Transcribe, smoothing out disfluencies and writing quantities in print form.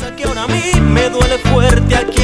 Que ahora a mí me duele fuerte aquí